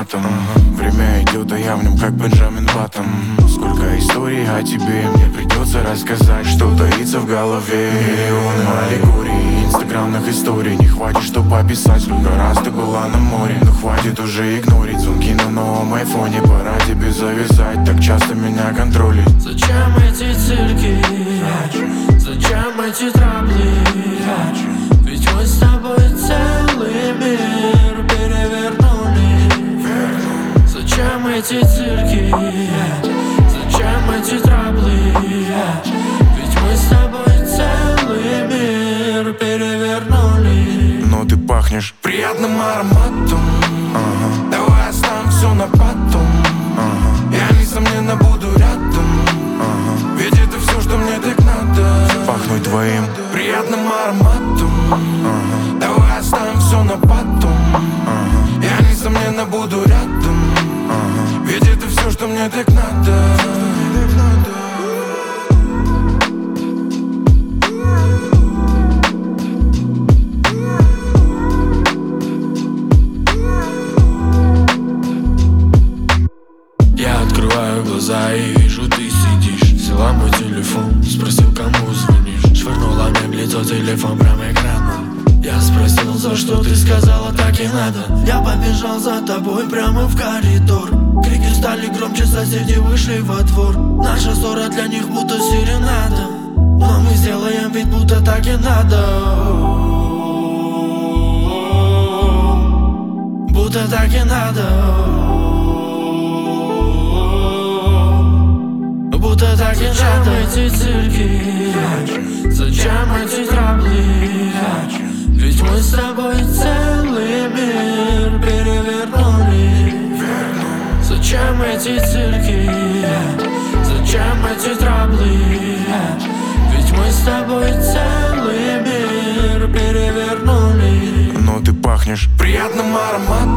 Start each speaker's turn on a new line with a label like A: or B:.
A: ароматом. Время идет, а я в нем как Бенджамин Баттон. Сколько историй о тебе мне придется рассказать, что таится в голове. Миллионы аллегорий, инстаграмных историй. Не хватит, чтоб описать, сколько раз ты была на море. Но хватит уже игнорить звонки на новом айфоне. Пора тебе завязать, так часто меня контролит.
B: Зачем эти цирки? Зачем эти трабли? Ведь мы с тобой целый мир перевернули. Зачем эти цирки? Зачем эти трабли? Ведь мы с тобой целый мир перевернули.
A: Но ты пахнешь приятным ароматом. Давай оставим все на потом. Я несомненно буду рядом. Ведь это все, что мне так надо. Пахнуть твоим приятным ароматом. Давай оставим все на потом. Я несомненно буду рядом. Ведь это все, что мне так надо.
B: Я открываю глаза и вижу, ты сидишь. Взяла мой телефон, спросил, кому звонишь. Швырнула мне в лицо телефон прямо экраном. Я спросил, за что ты сказала, так и надо. Я побежал за тобой прямо в коридор. Крики стали громче, соседи вышли во двор. Наша ссора для них будто серенада. Но мы сделаем вид, будто так и надо. Будто так и надо. Будто так и надо. Зачем эти цирки? Зачем эти трабли? Ведь мы с тобой целый мир перевернули. Зачем эти цирки? Зачем эти трабли? Ведь мы с тобой целый мир перевернули.
A: Но ты пахнешь приятным ароматом.